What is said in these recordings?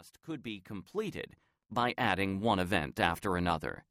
past could be completed by adding one event after another.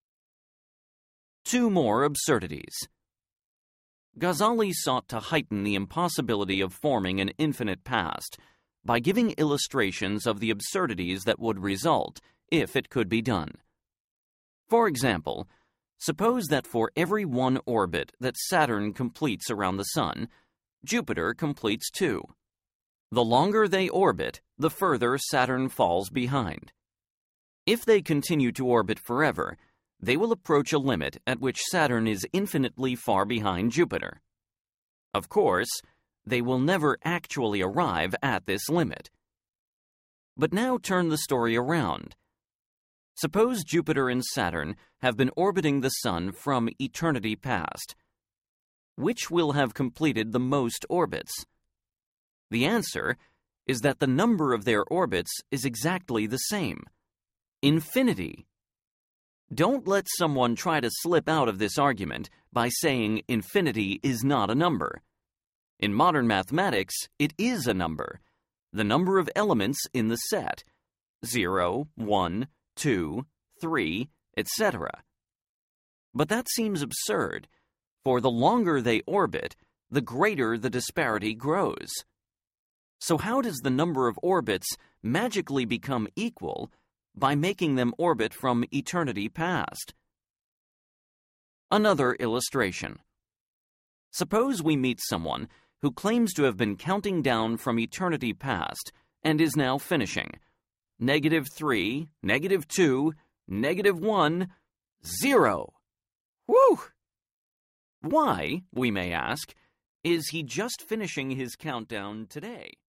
Two more absurdities. Ghazali sought to heighten the impossibility of forming an infinite past by giving illustrations of the absurdities that would result if it could be done. For example, suppose that for every one orbit that Saturn completes around the Sun, Jupiter completes 2. The longer they orbit, the further Saturn falls behind. If they continue to orbit forever, they will approach a limit at which Saturn is infinitely far behind Jupiter. Of course, they will never actually arrive at this limit. But now turn the story around. Suppose Jupiter and Saturn have been orbiting the Sun from eternity past. Which will have completed the most orbits? The answer is that the number of their orbits is exactly the same: infinity. Don't let someone try to slip out of this argument by saying infinity is not a number. In modern mathematics, it is a number, the number of elements in the set: 0, 1, 2, 3, etc. But that seems absurd, for the longer they orbit, the greater the disparity grows. So how does the number of orbits magically become equal by making them orbit from eternity past? Another illustration. Suppose we meet someone who claims to have been counting down from eternity past and is now finishing. -3, -2, -1, 0. Whew! Why, we may ask, is he just finishing his countdown today?